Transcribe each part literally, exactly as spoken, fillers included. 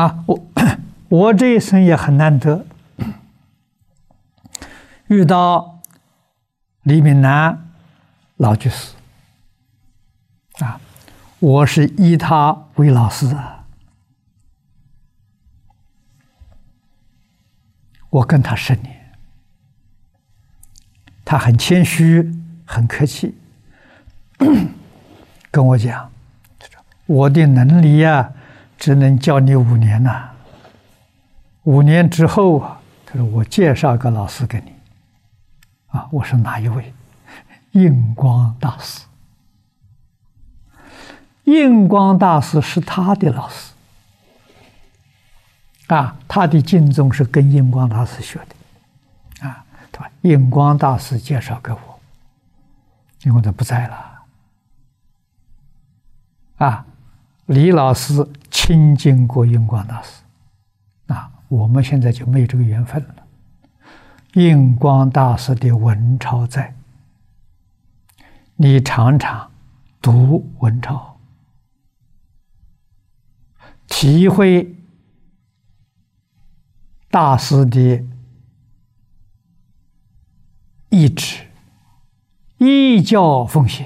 啊，我我这一生也很难得遇到李炳南老居士啊，我是依他为老师啊，我跟他十年，他很谦虚，很客气，跟我讲，我的能力呀、啊，只能教你五年呐、啊。五年之后啊，他说我介绍个老师给你，啊，我说哪一位？印光大师。印光大师是他的老师，啊，他的经宗是跟印光大师学的，啊，对吧？印光大师介绍给我，印光他不在了，啊，李老师亲近过印光大师，啊，我们现在就没有这个缘分了。印光大师的文钞在，你常常读文钞，体会大师的意志，依教奉行，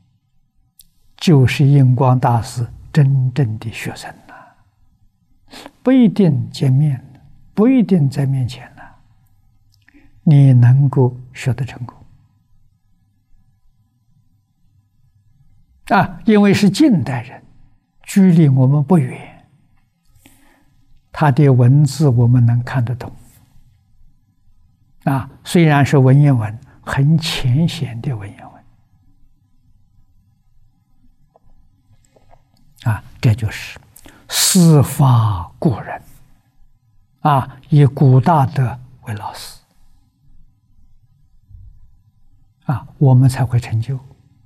就是印光大师真正的学生呐、啊，不一定见面，不一定在面前呢、啊，你能够学得成功啊，因为是近代人，距离我们不远。他的文字我们能看得懂，啊，虽然是文言文，很浅显的文言文，啊，这就是师法古人，啊，以古大德为老师，啊，我们才会成就。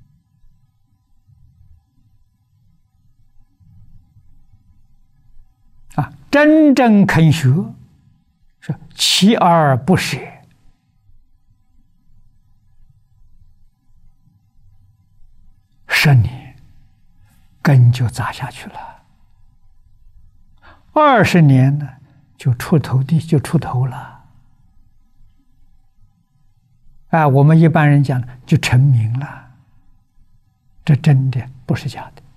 啊，真正肯学，是锲而不舍，十年根就扎下去了，二十年呢就出头地就出头了，啊，我们一般人讲就成名了，这真的不是假的。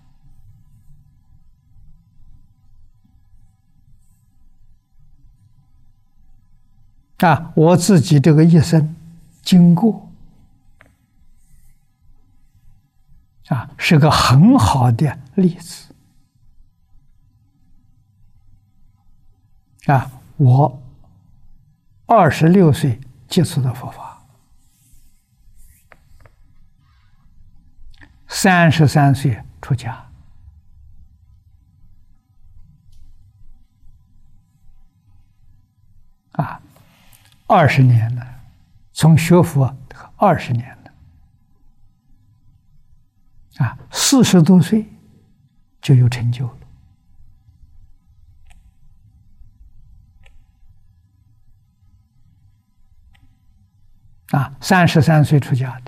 啊，我自己这个一生经过，啊，是个很好的例子。啊，我二十六岁接触的佛法，三十三岁出家。啊。二十年了，从学佛二十年了，啊，四十多岁就有成就了，啊，三十三岁出家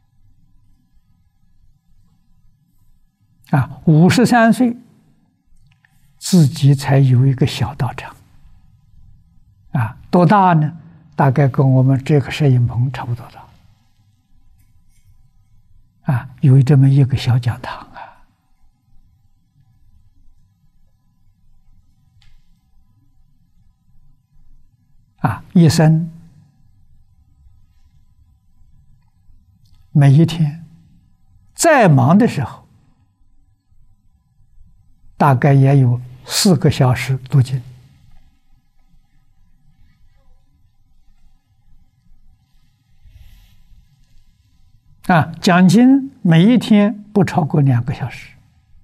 的，啊，五十三岁自己才有一个小道场，啊，多大呢？大概跟我们这个摄影棚差不多大，啊，有这么一个小讲堂啊，啊，一生每一天再忙的时候，大概也有四个小时读经。啊，讲经每一天不超过两个小时，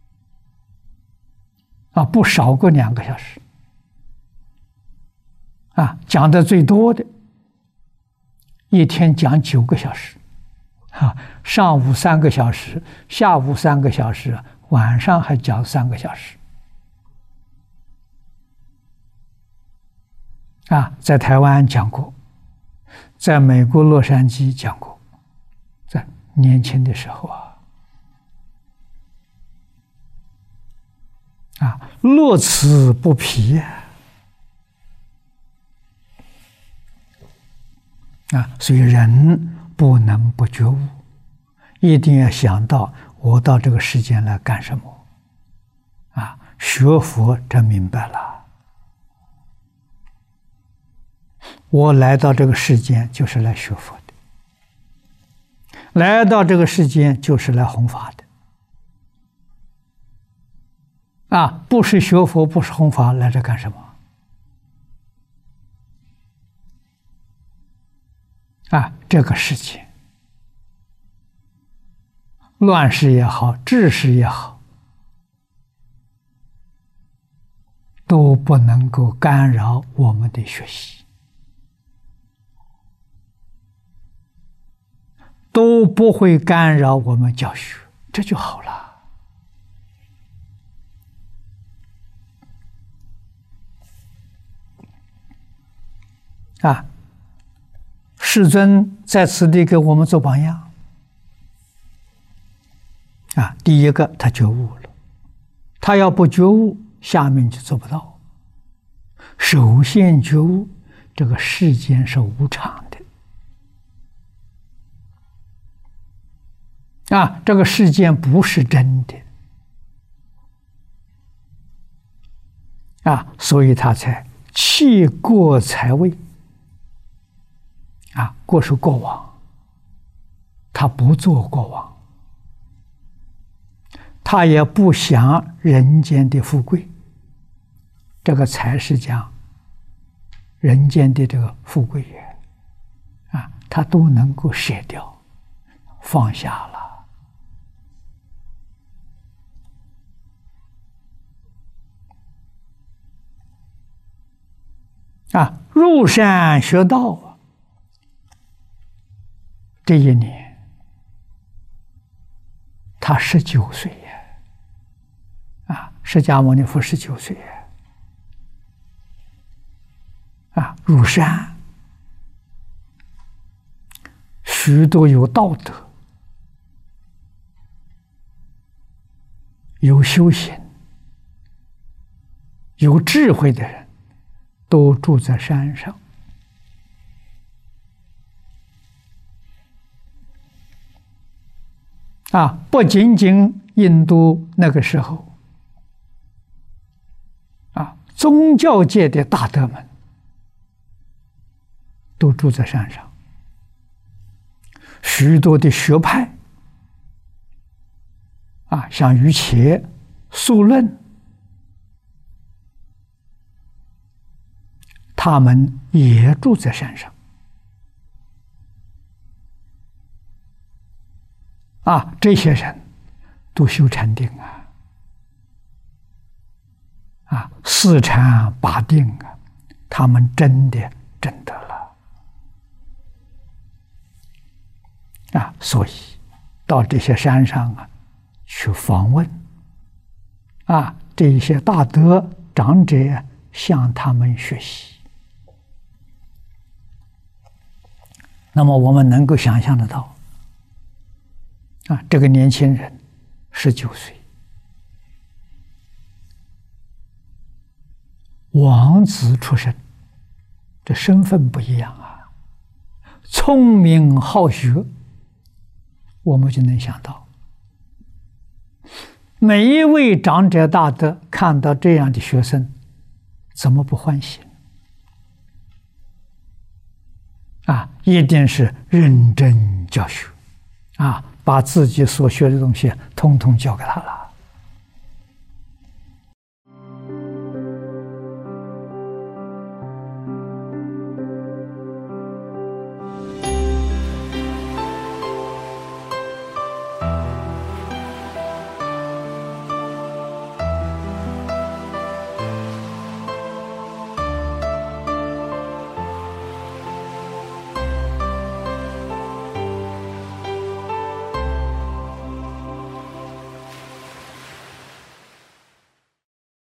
啊，不少过两个小时，啊，讲的最多的，一天讲九个小时，啊，上午三个小时，下午三个小时，晚上还讲三个小时，啊，在台湾讲过，在美国洛杉矶讲过。年轻的时候啊， 啊，乐此不疲呀！啊，所以人不能不觉悟，一定要想到我到这个世间来干什么。啊，学佛真明白了，我来到这个世间就是来学佛的，来到这个世间就是来弘法的。啊，不是学佛，不是弘法，来这干什么？啊，这个世界，乱世也好，治世也好，都不能够干扰我们的学习，都不会干扰我们教学，这就好了。啊，世尊在此地给我们做榜样。啊，第一个他觉悟了，他要不觉悟，下面就做不到。首先觉悟，这个世间是无常的，啊，这个世间不是真的，啊，所以他才弃过财位。啊，过是过往，他不做过往，他也不想人间的富贵，这个才是讲人间的这个富贵也，啊，他都能够舍掉，放下了。啊，入山学道啊。这一年，他十九岁呀！啊，释迦牟尼佛十九岁呀！啊，入山，许多有道德、有修行、有智慧的人，都住在山上。啊，不仅仅印度那个时候，啊，宗教界的大德们都住在山上，许多的学派，啊，像瑜伽、宿论，他们也住在山上。啊，这些人都修禅定啊，啊，四禅八定啊，他们真的真得了啊，所以到这些山上啊去访问，啊，这一些大德长者向他们学习。那么我们能够想象得到。啊，这个年轻人十九岁，王子出身，这身份不一样啊。聪明好学，我们就能想到，每一位长者大德看到这样的学生，怎么不欢喜？啊，一定是认真教学，啊。把自己所学的东西通通教给他了。